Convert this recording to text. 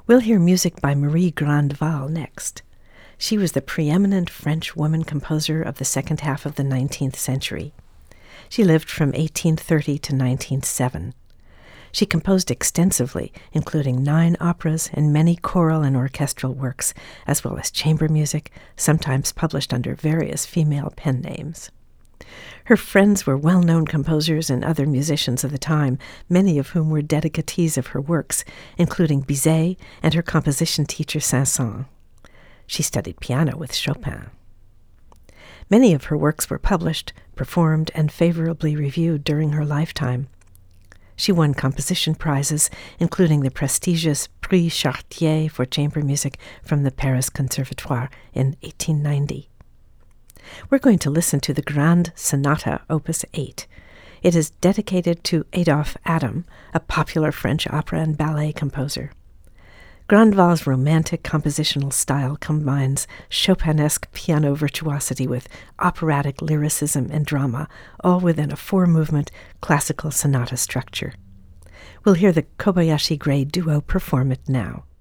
We'll hear music by Marie Grandval next. She was the preeminent French woman composer of the second half of the 19th century. She lived from 1830 to 1907. She composed extensively, including 9 operas and many choral and orchestral works, as well as chamber music, sometimes published under various female pen names. Her friends were well-known composers and other musicians of the time, many of whom were dedicatees of her works, including Bizet and her composition teacher Saint-Saëns. She studied piano with Chopin. Many of her works were published, performed, and favorably reviewed during her lifetime. She won composition prizes, including the prestigious Prix Chartier for chamber music from the Paris Conservatoire in 1890. We're going to listen to the Grande Sonata, Opus 8. It is dedicated to Adolphe Adam, a popular French opera and ballet composer. Grandval's romantic compositional style combines Chopinesque piano virtuosity with operatic lyricism and drama, all within a 4-movement classical sonata structure. We'll hear the Kobayashi Gray Duo perform it now.